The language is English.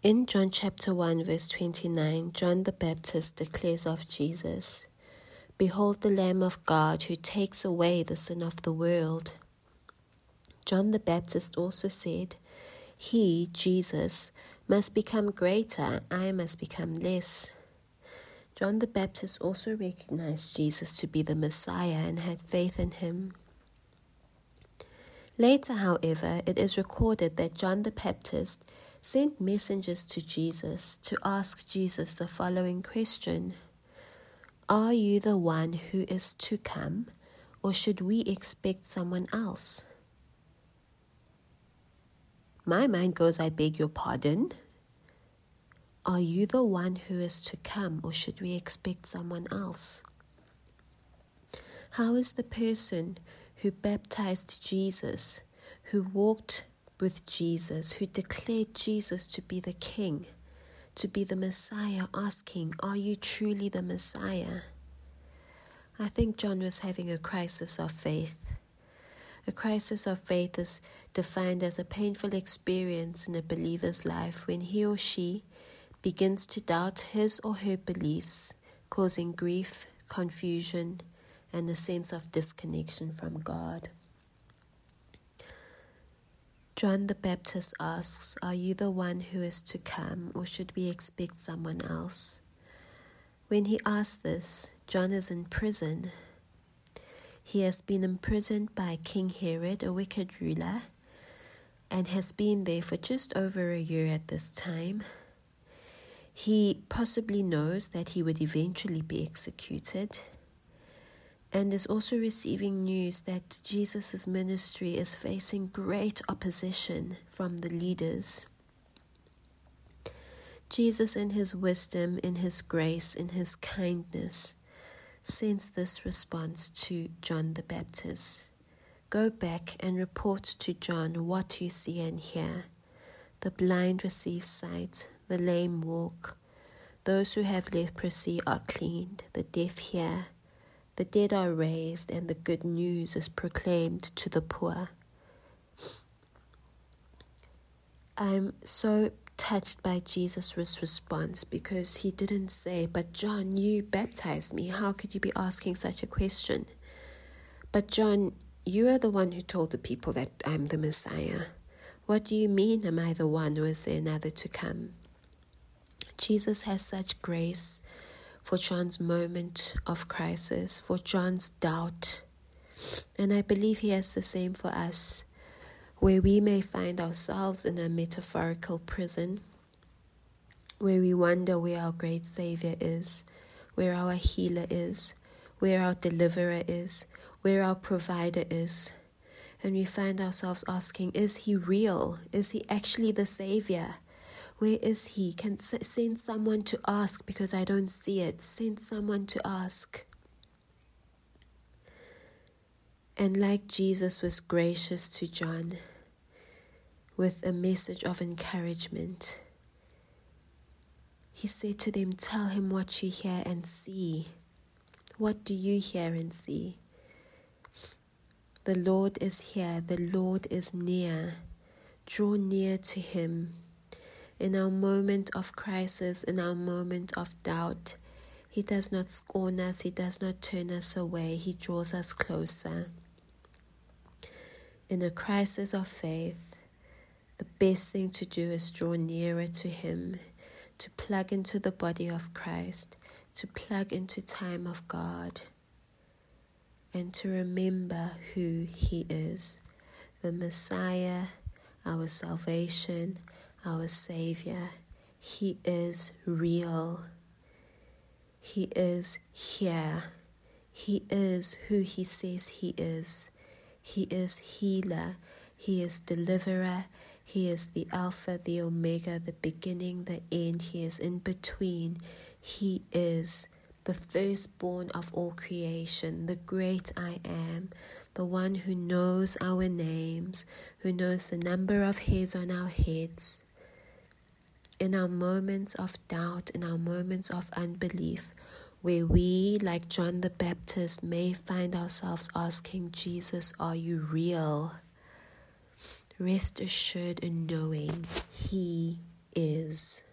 In John chapter 1 verse 29, John the Baptist declares of Jesus, "Behold the Lamb of God who takes away the sin of the world." John the Baptist also said, "He, Jesus, must become greater, I must become less." John the Baptist also recognized Jesus to be the Messiah and had faith in him. Later, however, it is recorded that John the Baptist sent messengers to Jesus to ask Jesus the following question: "Are you the one who is to come, or should we expect someone else?" My mind goes, I beg your pardon? Are you the one who is to come, or should we expect someone else? How is the person who baptized Jesus, who walked with Jesus, who declared Jesus to be the King, to be the Messiah, asking, "Are you truly the Messiah?" I think John was having a crisis of faith. A crisis of faith is defined as a painful experience in a believer's life when he or she begins to doubt his or her beliefs, causing grief, confusion, and a sense of disconnection from God. John the Baptist asks, "Are you the one who is to come, or should we expect someone else?" When he asks this, John is in prison. He has been imprisoned by King Herod, a wicked ruler, and has been there for just over a year at this time. He possibly knows that he would eventually be executed, and is also receiving news that Jesus' ministry is facing great opposition from the leaders. Jesus, in his wisdom, in his grace, in his kindness, sends this response to John the Baptist: "Go back and report to John what you see and hear. The blind receive sight, the lame walk, those who have leprosy are cleaned, the deaf hear, the dead are raised, and the good news is proclaimed to the poor." I'm so touched by Jesus' response, because he didn't say, "But John, you baptized me. How could you be asking such a question? But John, you are the one who told the people that I'm the Messiah. What do you mean, am I the one, or is there another to come?" Jesus has such grace for John's moment of crisis, for John's doubt. And I believe he has the same for us, where we may find ourselves in a metaphorical prison, where we wonder where our great Savior is, where our healer is, where our deliverer is, where our provider is. And we find ourselves asking, is he real? Is he actually the Savior? Where is he? Can send someone to ask, because I don't see it. Send someone to ask. And like Jesus was gracious to John with a message of encouragement, he said to them, "Tell him what you hear and see." What do you hear and see? The Lord is here. The Lord is near. Draw near to him. In our moment of crisis, in our moment of doubt, he does not scorn us. He does not turn us away. He draws us closer. In a crisis of faith, the best thing to do is draw nearer to him, to plug into the body of Christ, to plug into time of God, and to remember who he is, the Messiah, our salvation, our Savior. He is real. He is here. He is who he says he is. He is healer. He is deliverer. He is the Alpha, the Omega, the beginning, the end. He is in between. He is the firstborn of all creation, the great I am, the one who knows our names, who knows the number of hairs on our heads. In our moments of doubt, in our moments of unbelief, where we, like John the Baptist, may find ourselves asking, "Jesus, are you real?" Rest assured in knowing he is.